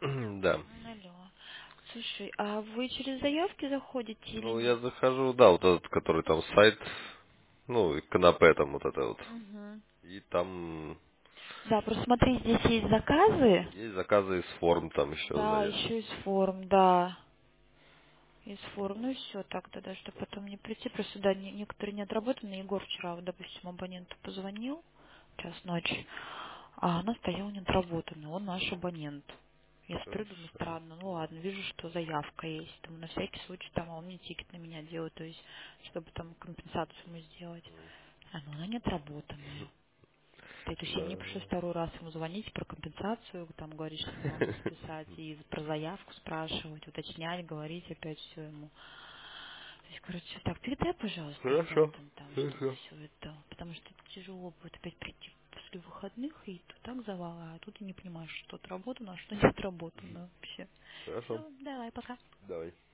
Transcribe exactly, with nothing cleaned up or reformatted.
Да. Алло. Слушай, а вы через заявки заходите или Ну, нет? я захожу, да, вот этот, который там сайт, ну, и канапе там вот это вот. Угу. И там Да, просто смотри, здесь есть заказы. есть заказы из форм, там еще Да, зая- еще из форм, да. Из форм, ну и все так тогда, чтобы потом не прийти. Просто, да, не- некоторые не отработаны. Егор вчера, вот, допустим, абоненту позвонил, час ночи, а она стояла не отработанная. Он наш абонент. Я смотрю, думаю, Хорошо. странно. Ну ладно, вижу, что заявка есть. Думаю, на всякий случай, там, а он мне тикет на меня делает, то есть, чтобы там компенсацию ему сделать. А, ну она не отработанная. Ты, то есть мне Да. пришлось второй раз ему звонить про компенсацию, там говорить, что не могу списать, и про заявку спрашивать, уточнять, говорить опять все ему. То есть, короче, так, передай, пожалуйста, Хорошо. ребятам там, чтобы Хорошо. все это, потому что тяжело будет опять прийти после выходных, и тут так завала, а тут и не понимаешь, что отработано, а что не отработано вообще. Хорошо. Все, давай, пока. Давай.